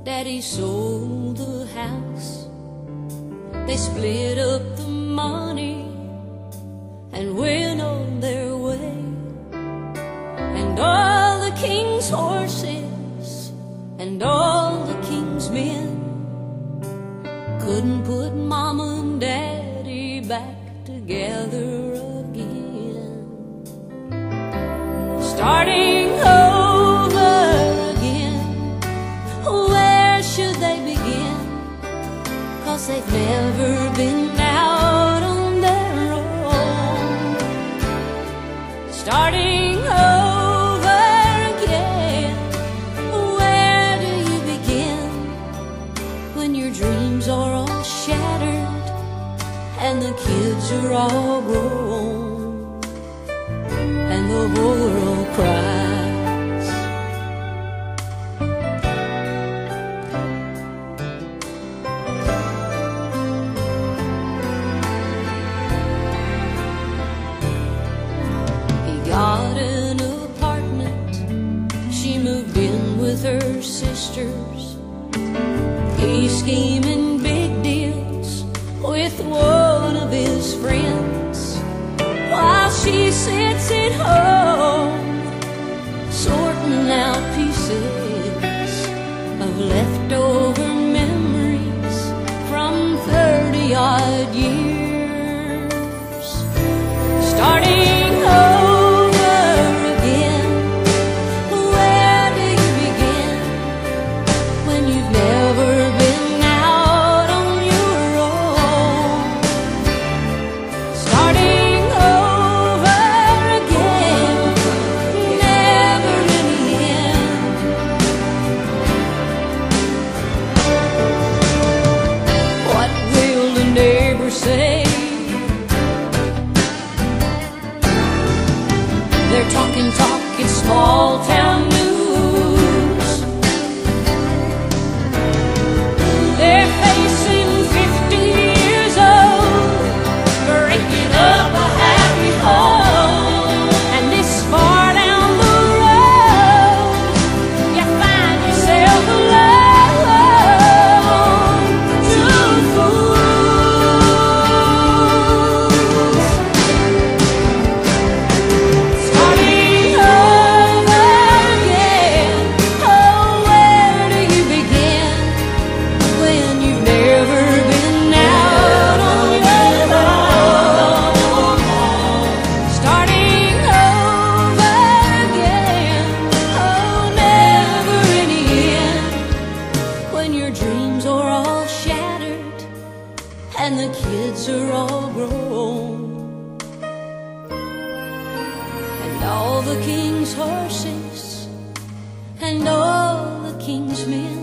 Daddy sold the house. They split up the money and went on their way. And all the king's horses and all the king's men couldn't put Mama and Daddy back together again. Starting over again, where should they begin? 'Cause they've never been out on their own. Starting over again, where do you begin when your dreams are all shattered and the kids are all grown and the whole world cries? He got an apartment, she moved in with her sisters. He's scheming big deals with one of his friends, while she sits at home sorting out pieces of leftover memories from 30-odd years. Starting over again, where do you begin when you've never been out on your own? Starting over again, never in the end. What will the neighbors say? They're talking talk, it's small town news. They're facing 50 years old, breaking up a happy home. And this far down the road, you find yourself alone. Two fools. Starting over again, oh, where do you begin when you've never been out on your own? Starting over again, oh, never in the end, when your dreams are all shattered and the kids are all grown and all the king's horses and all the king's men